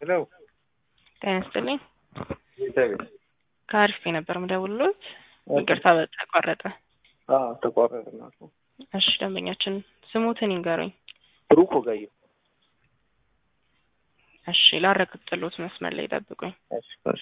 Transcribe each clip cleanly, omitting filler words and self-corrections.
ሄሎ ጤና ይስጥልኝ። ኢንተርቪው ከአሪፍ ነበር የምደውልልዎት። ይቅርታ ተቋረጠ። ተቋረጠ ማለት ነው። እሺ ደንበኛችን ስሙትን ይንገሩኝ። ብሩክ ወጋየሁ። እሺ ላረጋግጥልዎት፣ መስመር ላይ ይጠብቁኝ። እሺ እሺ።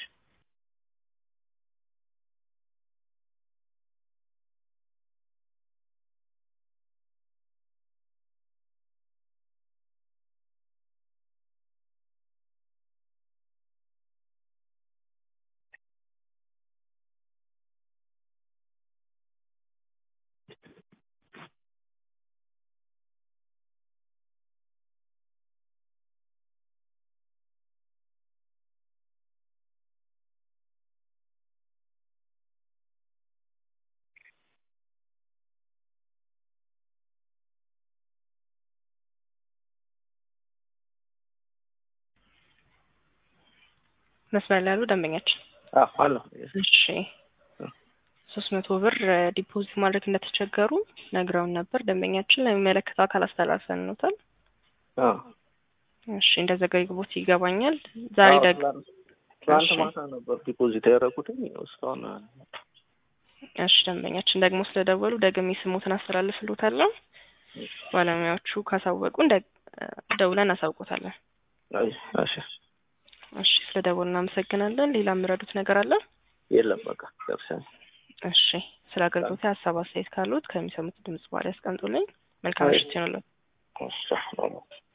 መስመር ላይ ያሉ ደንበኛችን አሎ። እሺ 300 ብር ዲፖዚት ማድረግ እንደተቸገሩ ነግረውን ነበር። ደንበኛችን ለሚመለከተው አካል አስተላልፈንዎታል። እሺ እንደዘገዩት ይገባኛል። ዛሬ ደግሞ ትናንት ማታ ነበር ዲፖዚት ያደረኩትኝ እስካሁን። እሺ ደንበኛችን ደግሞ ስለደወሉ ደግሜ ስሙትን አስተላልፍልዎታለሁ። ባለሙያዎቹ ካሳወቁ ደውለን አሳውቆታለን። እሺ እሺ ስለደወሉ እናመሰግናለን። ሌላ የምረዱት ነገር አለ? የለም በቃ ደርሰን። እሺ ስለ አገልግሎት ሀሳብ አስተያየት ካሉት ከሚሰሙት ድምጽ በኋላ ያስቀምጡልኝ። መልካም ምሽት ይሁንልዎት። እሺ